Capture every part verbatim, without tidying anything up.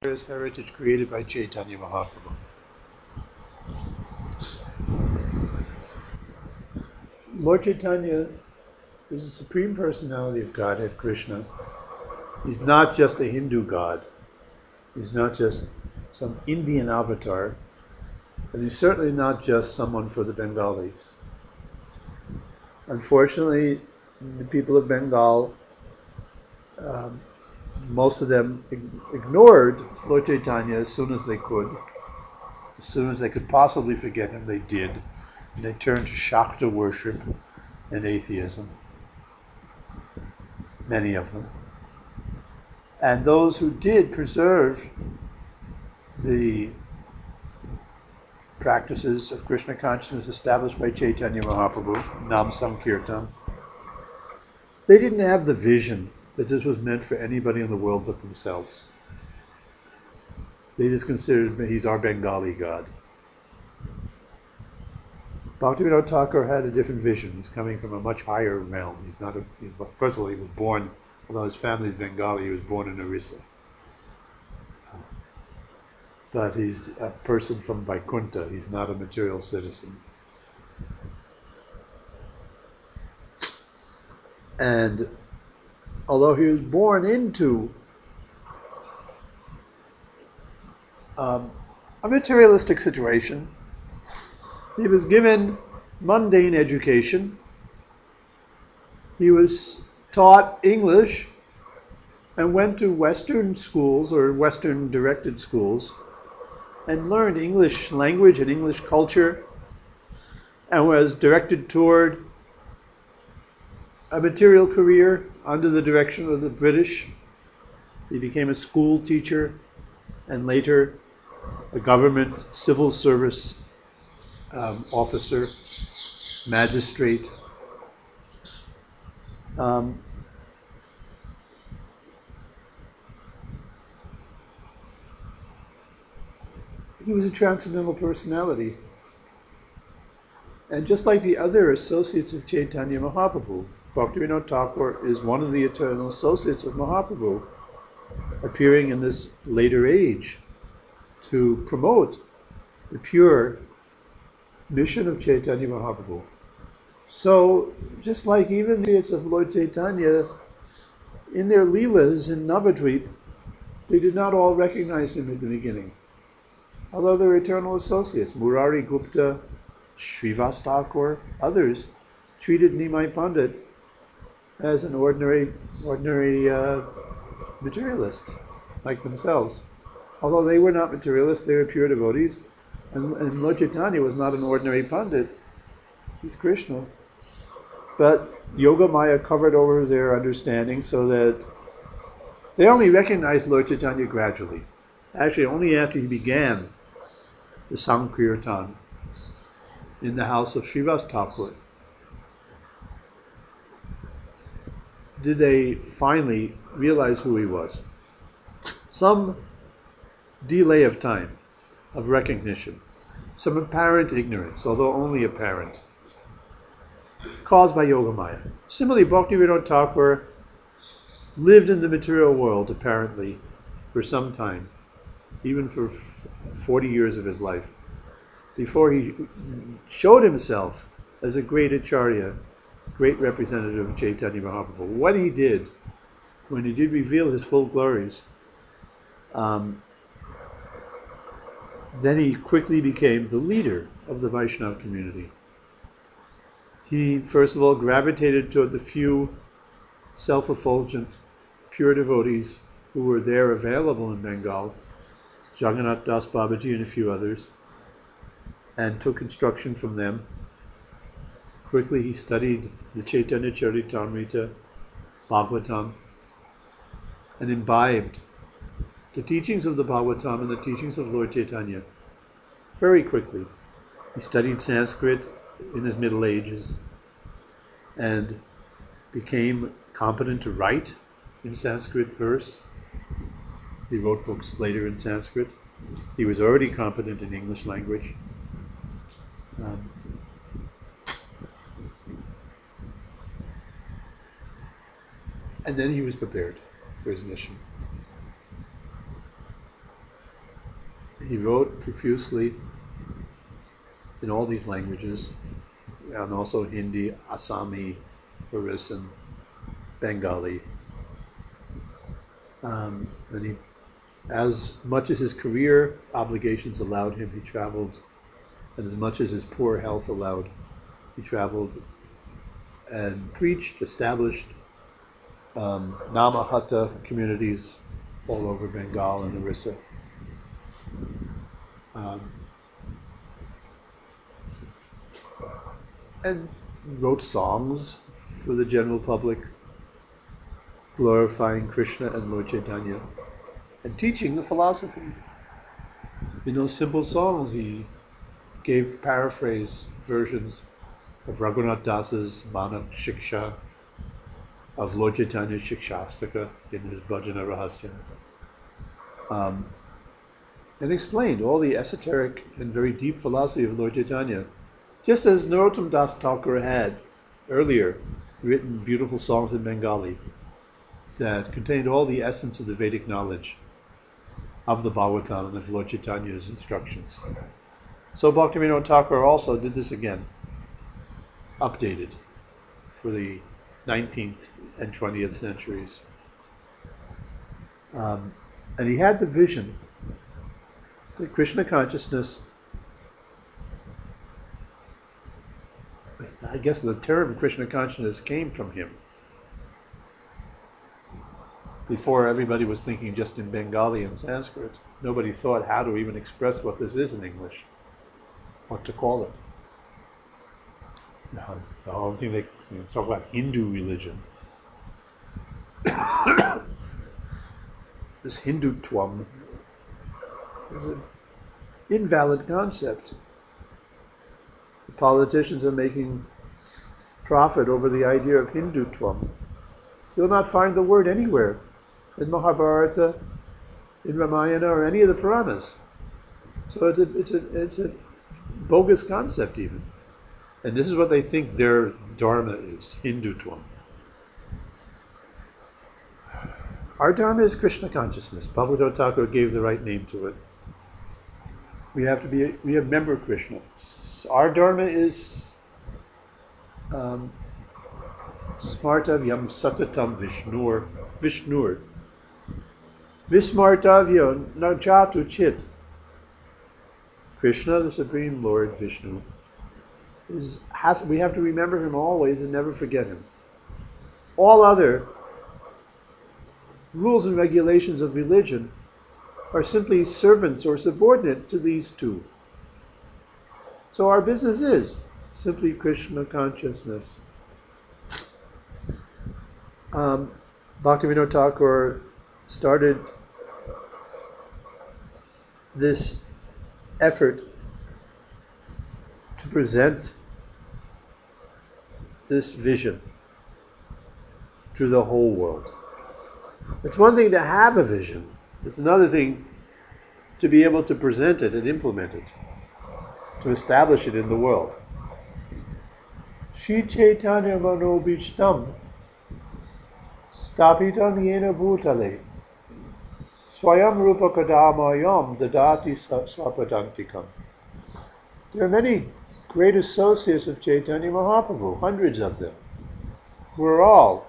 heritage created by Chaitanya Mahaprabhu. Lord Chaitanya is the Supreme Personality of Godhead, Krishna. He's not just a Hindu god. He's not just some Indian avatar. And he's certainly not just someone for the Bengalis. Unfortunately, the people of Bengal, um, most of them ignored Lord Chaitanya as soon as they could. As soon as they could possibly forget him, they did. And they turned to Shakta worship and atheism. Many of them. And those who did preserve the practices of Krishna consciousness established by Chaitanya Mahaprabhu, Nam Sankirtan, they didn't have the vision that this was meant for anybody in the world but themselves. They just considered he's our Bengali god. Bhaktivinoda Thakur had a different vision. He's coming from a much higher realm. He's not a, first of all, he was born, although his family is Bengali, he was born in Orissa. But he's a person from Vaikuntha. He's not a material citizen. And although he was born into um, a materialistic situation, he was given mundane education. He was taught English and went to Western schools or Western directed schools and learned English language and English culture and was directed toward a material career under the direction of the British. He became a school teacher and later a government civil service um, officer, magistrate. Um, he was a transcendental personality. And just like the other associates of Chaitanya Mahaprabhu, Bhaktivinoda Thakur is one of the eternal associates of Mahaprabhu, appearing in this later age to promote the pure mission of Chaitanya Mahaprabhu. So, just like even the associates of Lord Chaitanya, in their leelas in Navadvip, they did not all recognize him at the beginning. Although they're eternal associates, Murari Gupta, Srivas Thakur, others treated Nimai Pandit as an ordinary, ordinary uh, materialist, like themselves. Although they were not materialists, they were pure devotees. And, and Lord Chaitanya was not an ordinary Pandit. He's Krishna. But Yoga Maya covered over their understanding so that they only recognized Lord Chaitanya gradually. Actually, only after he began the Sankirtan in the house of Srivas Thakur did they finally realize who he was. Some delay of time, of recognition, some apparent ignorance, although only apparent, caused by Yogamaya. Similarly, Bhaktivinoda Thakur lived in the material world, apparently, for some time, even for forty years of his life, before he showed himself as a great acharya, great representative of Chaitanya Mahaprabhu. What he did, when he did reveal his full glories, um, then he quickly became the leader of the Vaishnava community. He, first of all, gravitated toward the few self-effulgent, pure devotees who were there available in Bengal, Jagannath Das Babaji and a few others, and took instruction from them. Quickly he studied the Chaitanya Charitamrita, Bhagavatam, and imbibed the teachings of the Bhagavatam and the teachings of Lord Chaitanya very quickly. He studied Sanskrit in his middle ages and became competent to write in Sanskrit verse. He wrote books later in Sanskrit. He was already competent in English language. Um, and then he was prepared for his mission. he wrote profusely in all these languages, and also Hindi, Assami, Orissa, Bengali. Um, and he, as much as his career obligations allowed him, he traveled, and as much as his poor health allowed, he traveled and preached, established um, Namahatta communities all over Bengal and Orissa. Um, and wrote songs for the general public, glorifying Krishna and Lord Chaitanya, and teaching the philosophy. In those simple songs, he gave paraphrase versions of Raghunath Das's Manak Shiksha, of Lord Chaitanya's Shikshastaka in his Bhajana Rahasya, um, and explained all the esoteric and very deep philosophy of Lord Chaitanya, just as Narottam Das Thakur had earlier written beautiful songs in Bengali that contained all the essence of the Vedic knowledge of the Bhagavatam and of Lord Chaitanya's instructions. So Bhaktivinoda Thakur also did this again, updated for the nineteenth and twentieth centuries. Um, and he had the vision that Krishna consciousness, I guess the term Krishna consciousness came from him. Before, everybody was thinking just in Bengali and Sanskrit. Nobody thought how to even express what this is in English, what to call it. Now, the whole thing they you know, talk about Hindu religion. This Hindutvam is an invalid concept. The politicians are making profit over the idea of Hindutvam. You'll not find the word anywhere in Mahabharata, in Ramayana, or any of the Puranas. So it's a, it's a, it's a bogus concept even. And this is what they think their dharma is, Hindutvam. Our dharma is Krishna consciousness. Bhagavad Thakur gave the right name to it. We have to be, we remember Krishna. Our dharma is um, Smartavyam Satatam Vishnur, Vishnur. Vismartavyo Najatu Chit. Krishna, the Supreme Lord, Vishnu, is has, we have to remember him always and never forget him. All other rules and regulations of religion are simply servants or subordinate to these two. So our business is simply Krishna consciousness. Um, Bhaktivinoda Thakur started this effort to present this vision to the whole world. It's one thing to have a vision. It's another thing to be able to present it and implement it, to establish it in the world. Shri Chaitanya Manobishtam Stapitam Yena Bhutale Swayam Rupa Kadamayam Dadati Swapadantikam. There are many great associates of Chaitanya Mahaprabhu, hundreds of them, who are all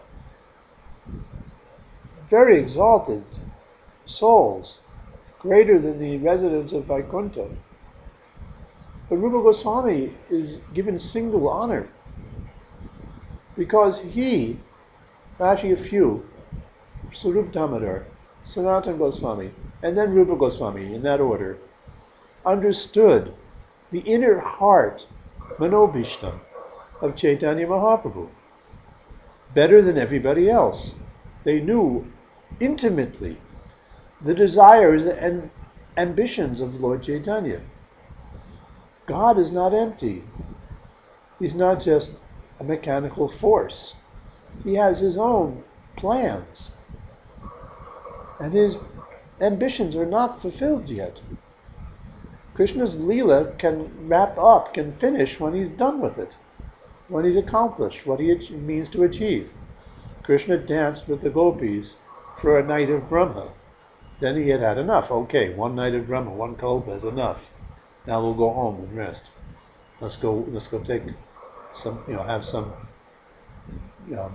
very exalted souls, greater than the residents of Vaikuntha. But Rupa Goswami is given single honor because he, actually a few, Swarup Damodar, Sanatana Goswami, and then Rupa Goswami, in that order, understood the inner heart, Manobishtam, of Chaitanya Mahaprabhu better than everybody else. They knew intimately the desires and ambitions of Lord Chaitanya. God is not empty. He's not just a mechanical force. He has his own plans. And his ambitions are not fulfilled yet. Krishna's Leela can wrap up, can finish when he's done with it, when he's accomplished what he means to achieve. Krishna danced with the gopis for a night of Brahma. Then he had had enough. Okay, one night of Brahma, one kalpa is enough. Now we'll go home and rest. Let's go. Let's go take some. You know, have some. You know,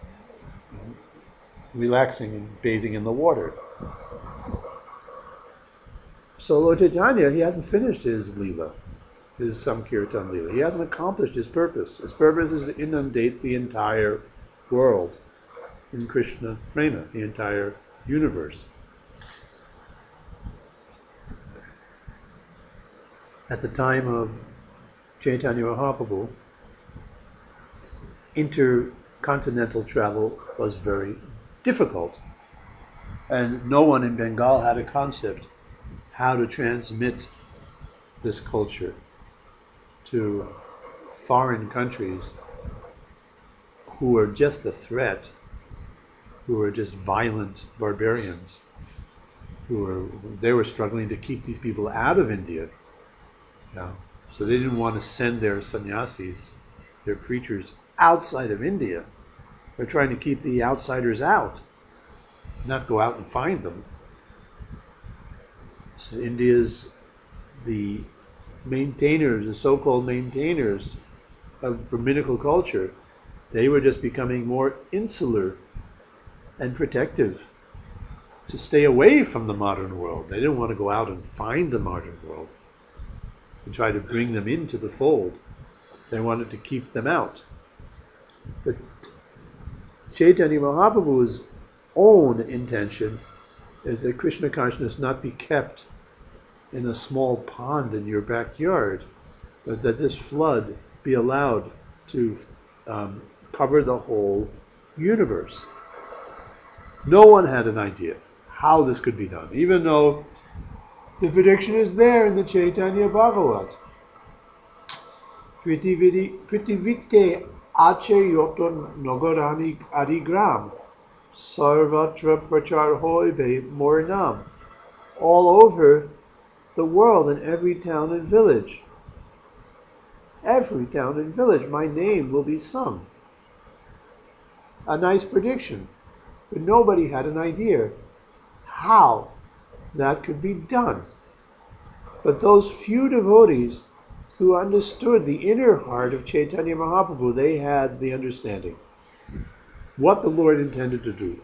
relaxing and bathing in the water. So Lord Chaitanya, he hasn't finished his lila, his Samkirtan lila. He hasn't accomplished his purpose. His purpose is to inundate the entire world in Krishna Prema, the entire universe. At the time of Chaitanya Mahaprabhu, intercontinental travel was very difficult. And no one in Bengal had a concept how to transmit this culture to foreign countries who were just a threat, who were just violent barbarians, who were they were struggling to keep these people out of India. Yeah. So they didn't want to send their sannyasis, their preachers, outside of India. They're trying to keep the outsiders out, not go out and find them. So India's, the maintainers, the so-called maintainers of Brahminical culture, they were just becoming more insular and protective to stay away from the modern world. They didn't want to go out and find the modern world and try to bring them into the fold. They wanted to keep them out. But Chaitanya Mahaprabhu's own intention is that Krishna consciousness not be kept in a small pond in your backyard, but that this flood be allowed to um, cover the whole universe. No one had an idea how this could be done, even though the prediction is there in the Chaitanya Bhagavat. Pritivite ache yoton nogarani adigram sarvatra prachar hoibe morinam. All over the world, in every town and village. Every town and village, my name will be sung. A nice prediction, but nobody had an idea how that could be done. But those few devotees who understood the inner heart of Chaitanya Mahaprabhu, they had the understanding what the Lord intended to do.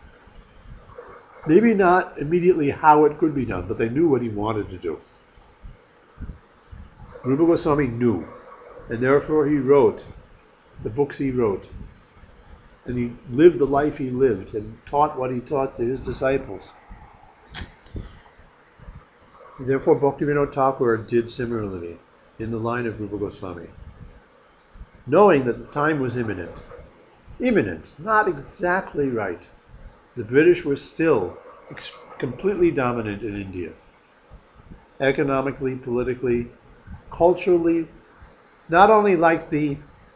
Maybe not immediately how it could be done, but they knew what he wanted to do. Rupa Goswami knew, and therefore he wrote the books he wrote, and he lived the life he lived, and taught what he taught to his disciples. And therefore Bhaktivinoda Thakur did similarly in the line of Rupa Goswami, knowing that the time was imminent. Imminent, not exactly right. The British were still ex- completely dominant in India. Economically, politically, culturally, not only like the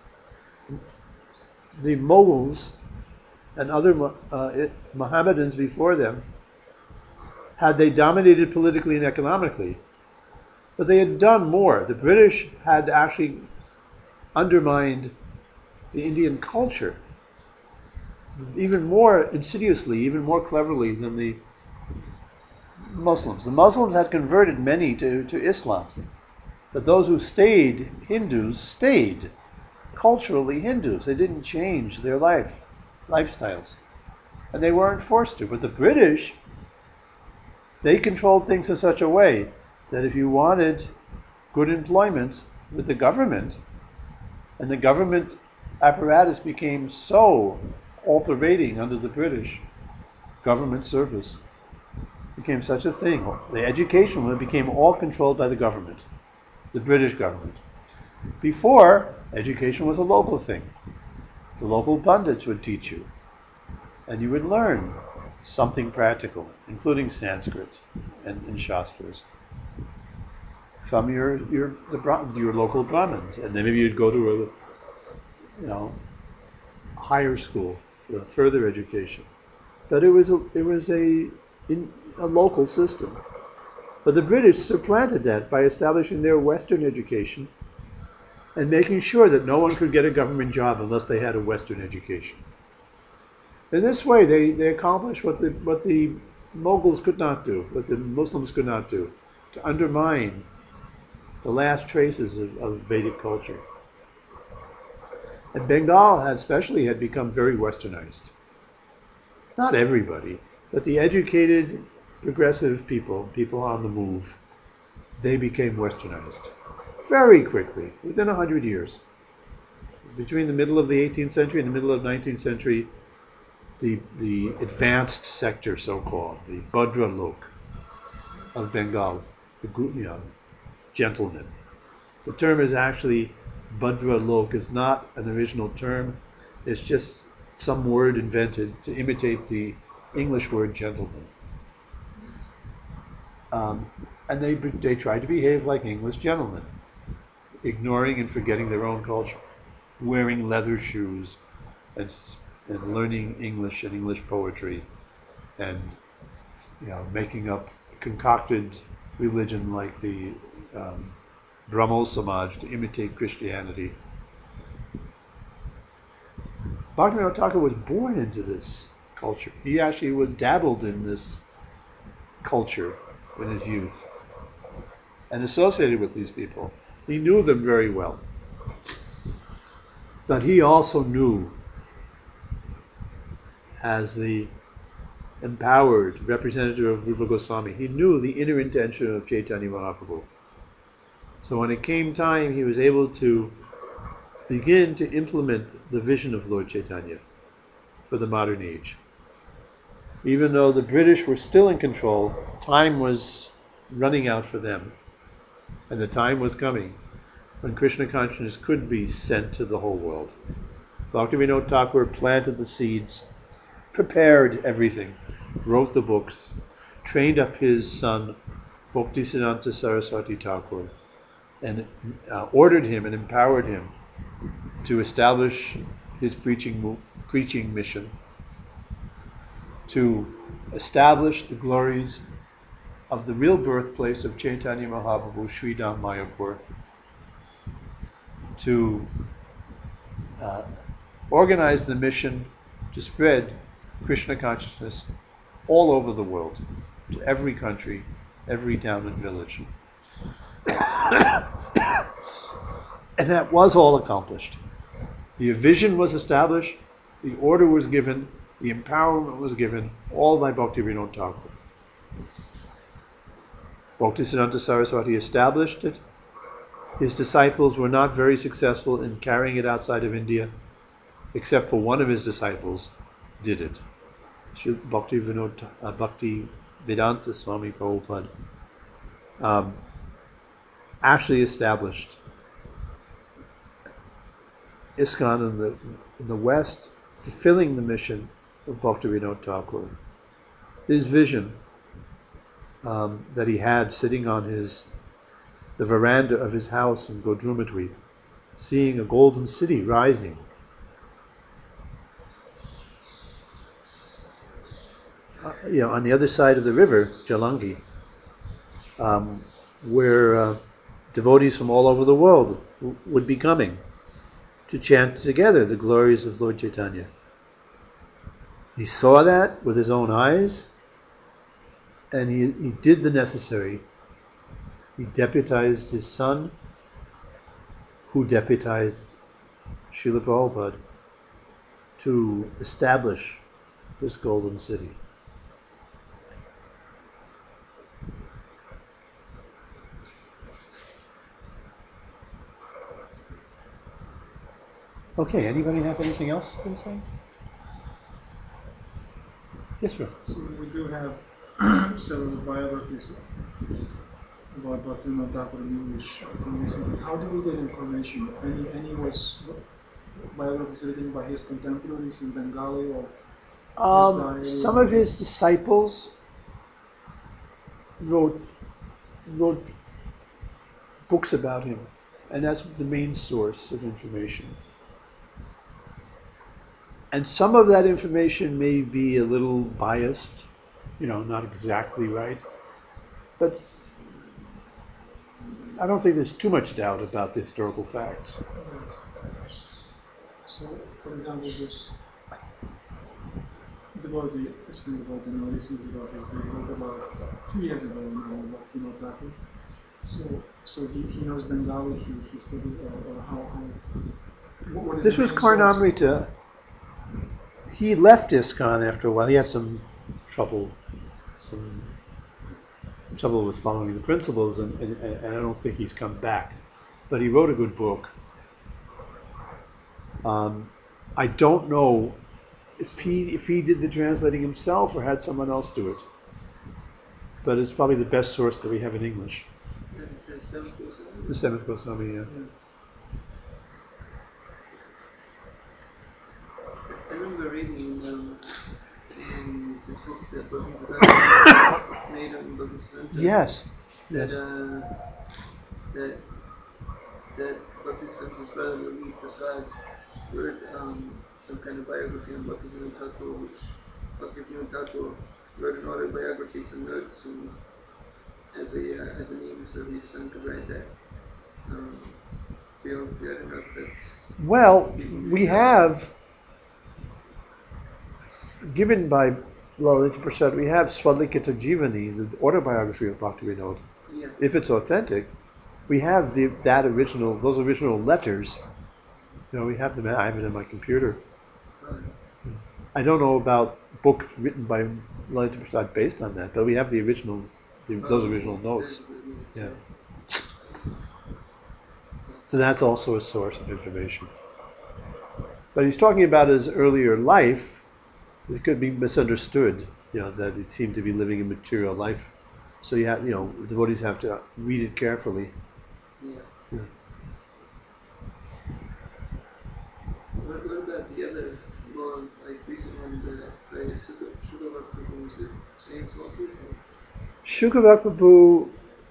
the Mughals and other uh, Mohammedans before them, had they dominated politically and economically, but they had done more. The British had actually undermined the Indian culture even more insidiously, even more cleverly than the Muslims. The Muslims had converted many to, to Islam, but those who stayed Hindus stayed culturally Hindus. They didn't change their life, lifestyles, and they weren't forced to. But the British, they controlled things in such a way that if you wanted good employment with the government, and the government apparatus became so all-pervading under the British government service, became such a thing. The education became all controlled by the government, the British government. Before, education was a local thing. The local pundits would teach you, and you would learn something practical, including Sanskrit and, and Shastras, from your your the, your local Brahmins, and then maybe you'd go to a you know higher school for further education. But it was a, it was a in a local system. But the British supplanted that by establishing their Western education and making sure that no one could get a government job unless they had a Western education. In this way, they, they accomplished what the what the Mughals could not do, what the Muslims could not do, to undermine the last traces of, of Vedic culture. And Bengal had especially had become very westernized. Not everybody, but the educated, progressive people, people on the move, they became westernized very quickly, within a hundred years. Between the middle of the eighteenth century and the middle of the nineteenth century, the, the advanced sector, so-called, the Bhadra Lok of Bengal, the you know, gentlemen. The term is actually, Bhadra Lok is not an original term. It's just some word invented to imitate the English word gentleman. Um, and they, they tried to behave like English gentlemen, ignoring and forgetting their own culture, wearing leather shoes and, and learning English and English poetry and you know, making up concocted religion like the um, Brahmo Samaj to imitate Christianity. Bhaktivinoda Thakur was born into this culture. He actually was dabbled in this culture in his youth and associated with these people. He knew them very well. But he also knew, as the empowered representative of Rupa Goswami, he knew the inner intention of Chaitanya Mahaprabhu. So when it came time, he was able to begin to implement the vision of Lord Chaitanya for the modern age. Even though the British were still in control, time was running out for them. And the time was coming when Krishna consciousness could be sent to the whole world. Bhaktivinoda Thakur planted the seeds, prepared everything, wrote the books, trained up his son, Bhaktisiddhanta Saraswati Thakur, and uh, ordered him and empowered him to establish his preaching preaching mission, to establish the glories of the real birthplace of Chaitanya Mahaprabhu, Sri Dham Mayapur, to uh, organize the mission to spread Krishna consciousness all over the world, to every country, every town and village. And that was all accomplished. The vision was established, the order was given, the empowerment was given, all by Bhaktivinoda Thakur. Bhaktisiddhanta Saraswati established it. His disciples were not very successful in carrying it outside of India, except for one of his disciples did it. Bhaktivinoda, uh, Bhakti Vedanta Swami Prabhupada um, actually established ISKCON in the, in the West, fulfilling the mission of Bhaktivinoda Thakur. His vision um, that he had sitting on his the veranda of his house in Godrumatwi, seeing a golden city rising. Uh, you know, on the other side of the river, Jalangi, um, where uh, devotees from all over the world w- would be coming to chant together the glories of Lord Chaitanya. He saw that with his own eyes, and he, he did the necessary. He deputized his son, who deputized Srila Prabhupada, to establish this golden city. Okay, anybody have anything else to say? Yes, sir. So we do have several biographies about Bhaktivinoda Thakur in English. How do we get information? Any any was biographies written by his contemporaries in Bengali or Um, some of his disciples wrote wrote books about him, and that's the main source of information. And some of that information may be a little biased, you know, not exactly right. But I don't think there's too much doubt about the historical facts. So, for example, this the devotee explained about, you know, recently about his book, wrote about two years ago now about Tino Thakur. So, so he, he knows Bengali. He, he studied, or, or how, how what is This the was main source? Karnamrita. He left ISKCON after a while. He had some trouble, some trouble with following the principles, and, and, and I don't think he's come back. But he wrote a good book. Um, I don't know if he if he did the translating himself or had someone else do it. But it's probably the best source that we have in English. That's the seventh Goswami. The seventh Goswami, yeah. Yeah. I remember reading um, in this book that Bhakti made on Bhakti Center. Yes. That Yes. uh, that that Bhakti Center's brother Lali Prasad wrote um, some kind of biography on Bhakti Vinod Thakur, which Bhakti Vinod Thakur wrote an autobiography, some notes, and as a uh, as a means so his son could write that. Um, we don't, we don't know if that's Well, we have, given by Lalita Prasad, we have Swadlikita Jivani, the autobiography of Bhaktivinoda. yeah. If it's authentic, we have the that original, those original letters. You know, we have them. I have it in my computer. Uh, I don't know about book written by Lalita Prasad based on that, but we have the original, the, those original notes. Yeah. So that's also a source of information. But he's talking about his earlier life. It could be misunderstood, you know, that it seemed to be living a material life. So you have, you know, devotees have to read it carefully. Yeah. Yeah. What, what about the other more like recent one, the by Shuddha Prabhu? Is it same sources? Or? Shukavak Prabhu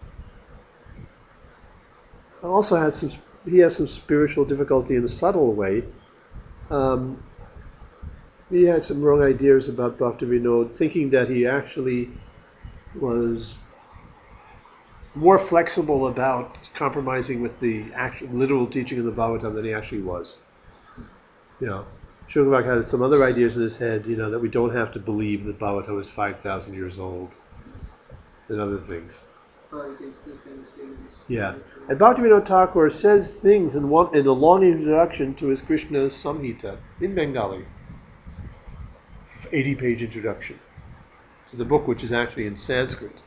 also had some, he has some spiritual difficulty in a subtle way. Um, he had some wrong ideas about Bhaktivinoda, thinking that he actually was more flexible about compromising with the actual literal teaching of the Bhagavatam than he actually was. You know, Shukavak had some other ideas in his head, you know, that we don't have to believe that Bhagavatam is five thousand years old and other things. Oh, he thinks this kind of statements. Yeah. And Bhaktivinoda Thakur says things in one in a long introduction to his Krishna Samhita in Bengali. eighty-page introduction to the book, which is actually in Sanskrit,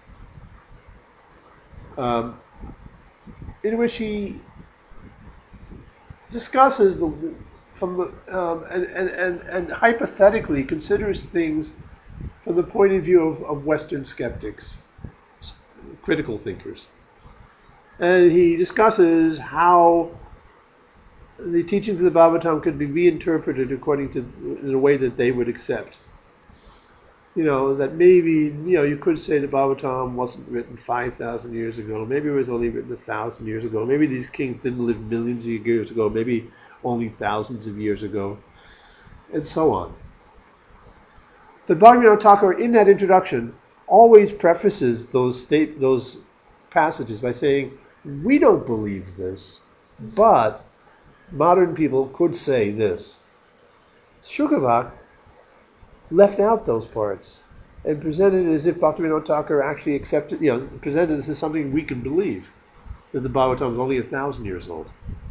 um, in which he discusses the from the um, and, and, and, and hypothetically considers things from the point of view of, of Western skeptics, critical thinkers. And he discusses how the teachings of the Bhagavatam could be reinterpreted according to in a way that they would accept. You know, that maybe, you know, you could say the Bhagavatam wasn't written five thousand years ago. Maybe it was only written one thousand years ago. Maybe these kings didn't live millions of years ago. Maybe only thousands of years ago. And so on. But Bhaktivinoda Thakur, in that introduction, always prefaces those state those passages by saying, we don't believe this, but modern people could say this. Shukavak left out those parts and presented it as if Bhaktivinoda Thakur actually accepted, you know, presented this as something we can believe, that the Bhagavatam is only a thousand years old.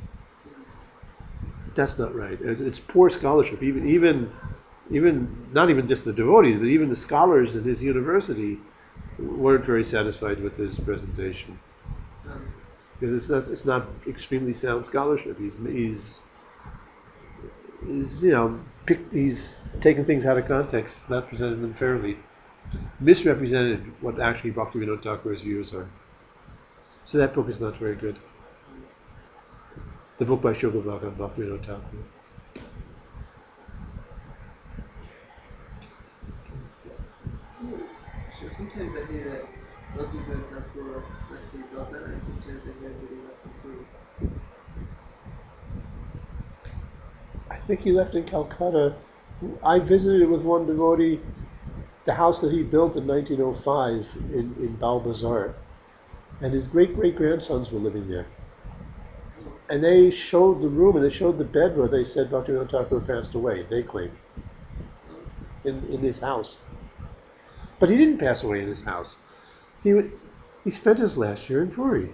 That's not right. It's poor scholarship. Even, even, even not even just the devotees, but even the scholars in his university weren't very satisfied with his presentation. It's not, it's not extremely sound scholarship. He's, he's, he's you know, pick, he's taken things out of context, not presented them fairly, misrepresented what actually Bhaktivinoda Thakur's views are. So that book is not very good. The book by Shukavak on Bhaktivinoda Thakur. So sometimes I hear that Bhaktivinoda Thakur left in Calcutta, and sometimes I hear that he left in Peru. I think he left in Calcutta. I visited with one devotee the house that he built in nineteen oh five in, in Bal Bazar. And his great-great-grandsons were living there. And they showed the room and they showed the bed where they said Bhaktivinoda Thakur passed away, they claim. in, in his house. But he didn't pass away in his house. He would, he spent his last year in Puri.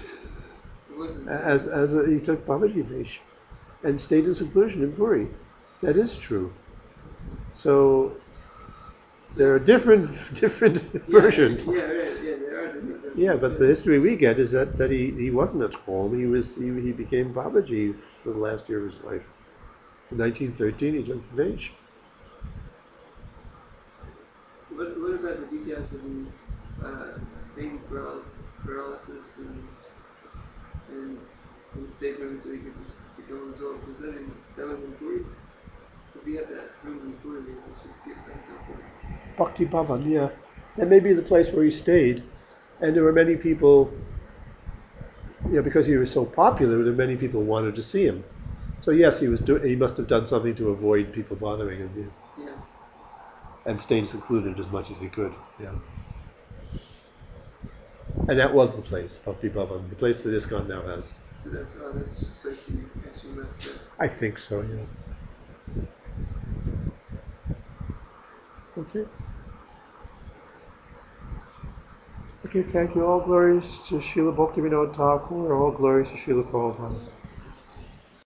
As as a, he took Babaji Vesh and stayed in seclusion in Puri. That is true. So there are different different Yeah, versions. Yeah, right. Yeah, there are different versions. Yeah, but the history we get is that, that he, he wasn't at home. He was he, he became Babaji for the last year of his life. In nineteen thirteen, he took Vesh. What, what about the details of the uh, thing paral- paralysis and and and statements so he could just become absorbed? Was that in that was in Puri? Because he had that room in Puri, which is the Iskon temple. Bhakti Bhavan, yeah. That may be the place where he stayed. And there were many people, you know, because he was so popular, there were many people who wanted to see him. So yes, he was do- he must have done something to avoid people bothering him. Yeah. Yeah. And stayed secluded as much as he could. Yeah. And that was the place, Bhakti Bhavan, the place that ISKCON now has. So that's oh, that's just the place he actually left there. I think so, yeah. Okay. Okay, thank you. All glories to Srila Bhaktivinoda Thakur. All glories to Srila Prabhupada.